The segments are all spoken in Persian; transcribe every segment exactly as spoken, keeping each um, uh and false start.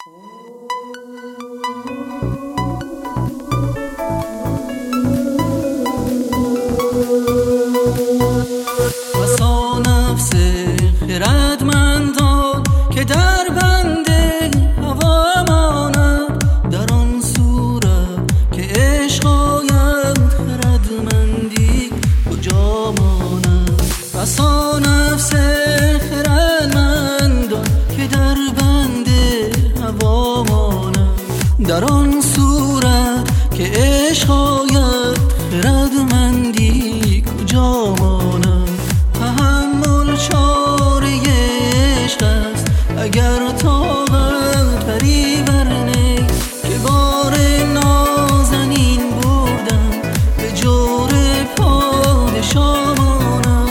بسا نفس خردمندان که در بند هوا ماند، در آن صورت که عشق آید خردمندی کجا ماند. بسا نفس خردمندان که در بند هوا ماند، در آن صورت که عشق آید خردمندی کجا ماند. تحمل چاره عشق است اگر طاقت بری برنی، که بار نازنین بودم به جور پادشاه ماند.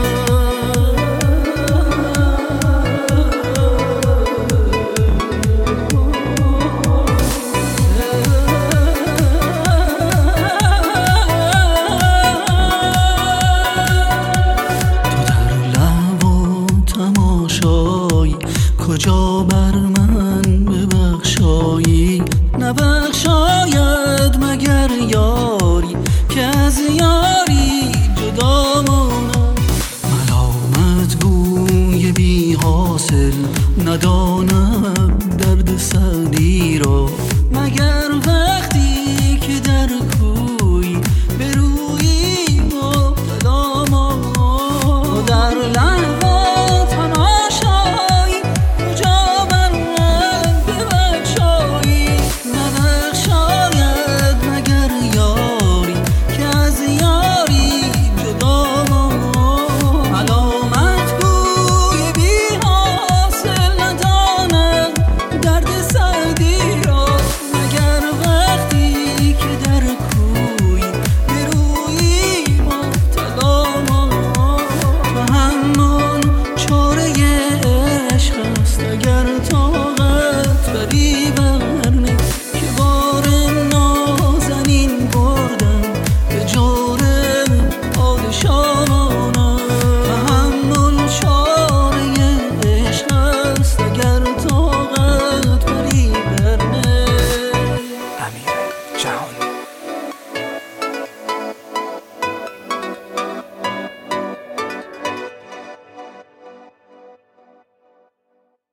کجا بر من ببخشایی، نبخشاید مگر یاری که از یاری جدا ماند. ملامت گوی بی حاصل نداند درد سعدی را مگر